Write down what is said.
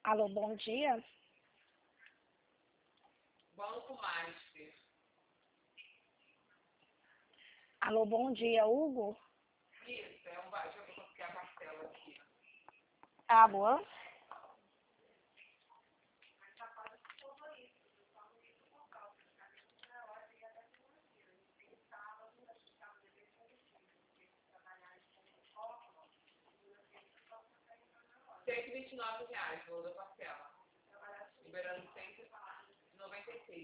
Alô, bom dia. Banco Master. Alô, bom dia, Hugo. Isso, é um baixo. Deixa eu ver quanto que é a parcela aqui. Alô? R$ 129, o valor da parcela. Liberando 100